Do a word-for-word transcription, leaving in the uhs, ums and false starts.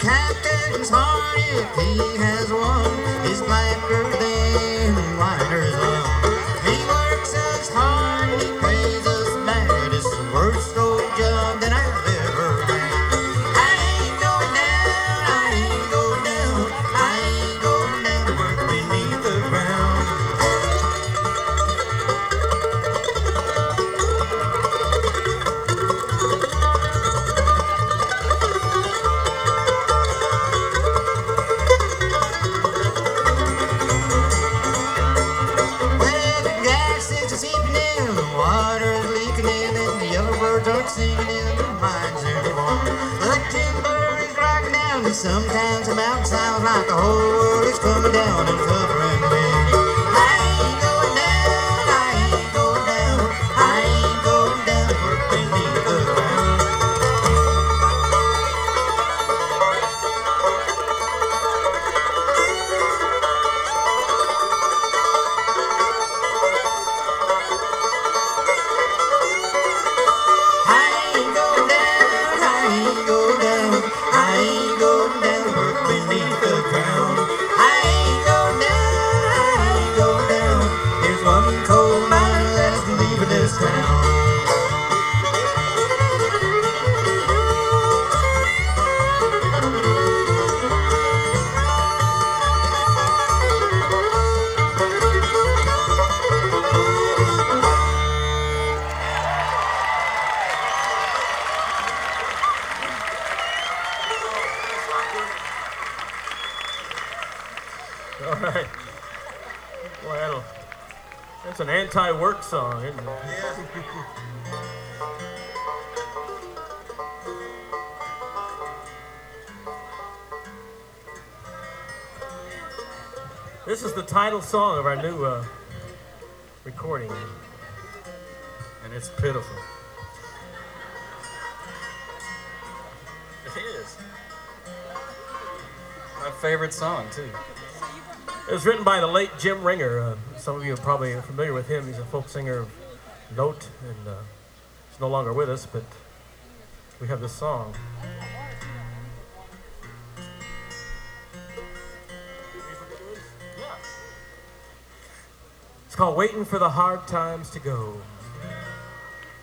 captain's heart, if he has won, is blacker than whiter as well. He works us hard and he pays us back. It's the worst old job that I've ever had. I ain't going down, I ain't going down, I ain't going down to work beneath the ground. Singing in the mines anymore. The timber is rocking down, and sometimes the mountain sounds like the whole world is coming down and covering me. I ain't going down, I ain't going down, I ain't going down to work beneath the ground. All right. Well, that's an anti-work song, isn't it? Yeah. This is the title song of our new uh, recording, and it's pitiful. It is. My favorite song, too. It was written by the late Jim Ringer. Uh, some of you are probably familiar with him. He's a folk singer of note, and uh, he's no longer with us, but we have this song. It's called Waiting for the Hard Times to Go.